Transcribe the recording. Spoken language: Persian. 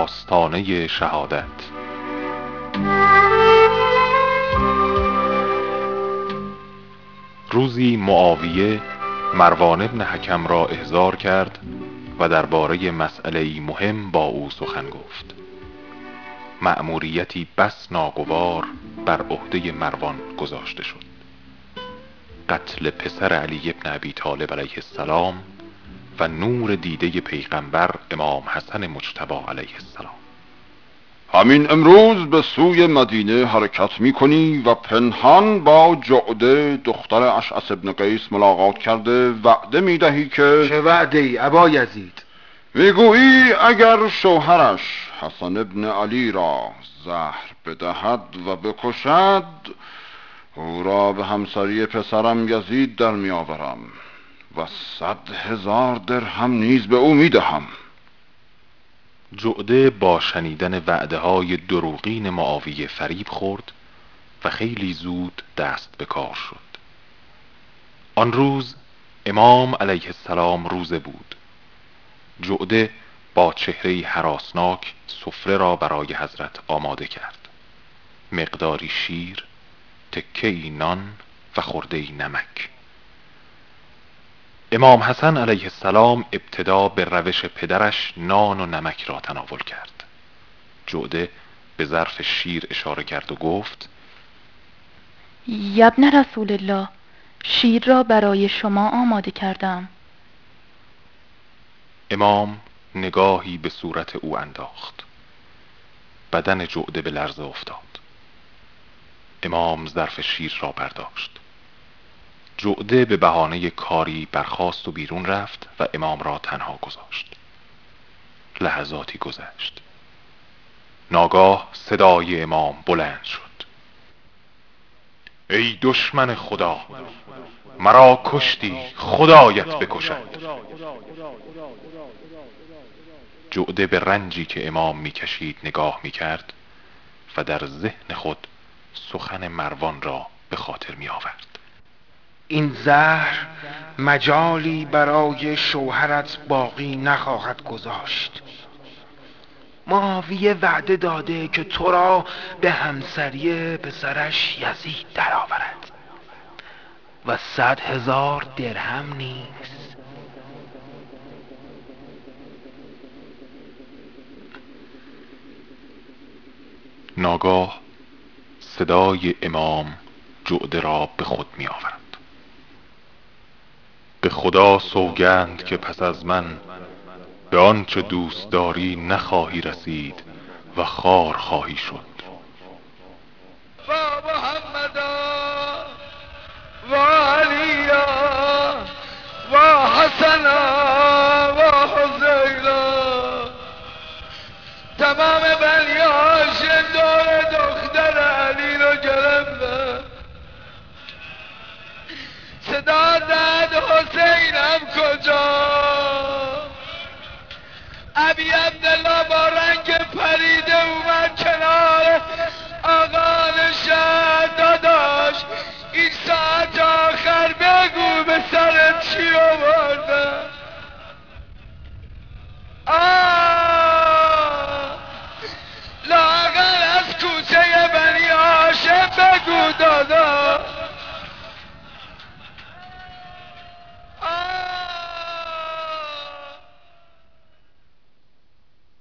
آستانه شهادت. روزی معاویه مروان بن حکم را احضار کرد و درباره مسئله‌ای مهم با او سخن گفت. مأموریتی بس ناگوار بر عهده مروان گذاشته شد: قتل پسر علی بن ابی طالب علیه السلام و نور دیده پیغمبر امام حسن مجتبی علیه السلام. همین امروز به سوی مدینه حرکت می کنی و پنهان با جعده دختر اشعث ابن قیس ملاقات کرده وعده می دهی که چه وعده ای ابا یزید؟ میگویی اگر شوهرش حسن ابن علی را زهر بدهد و بکشد، او را به همسری پسرم یزید در می آورم و 100,000 درهم نیز به او می دهم. جعده با شنیدن وعده های دروغین معاویه فریب خورد و خیلی زود دست به کار شد. آن روز امام علیه السلام روزه بود. جعده با چهره‌ای هراسناک سفره را برای حضرت آماده کرد: مقداری شیر، تکه‌ای نان و خرده‌ای نمک. امام حسن علیه السلام ابتدا به روش پدرش نان و نمک را تناول کرد. جعده به ظرف شیر اشاره کرد و گفت: یبن رسول الله، شیر را برای شما آماده کردم. امام نگاهی به صورت او انداخت. بدن جعده به لرزه افتاد. امام ظرف شیر را برداشت. جعده به بهانه کاری برخاست و بیرون رفت و امام را تنها گذاشت. لحظاتی گذشت. ناگاه صدای امام بلند شد: ای دشمن خدا، مرا کشتی، خدایت بکشد. جعده به رنجی که امام میکشید نگاه میکرد و در ذهن خود سخن مروان را به خاطر می آورد. این زهر مجالی برای شوهرت باقی نخواهد گذاشت. معاویه وعده داده که تو را به همسری پسرش یزید درآورد و 100,000 درهم نیز. ناگاه صدای امام جعده را به خود می آورد: به خدا سوگند که پس از من به آنچه دوست داری نخواهی رسید و خوار خواهی شد.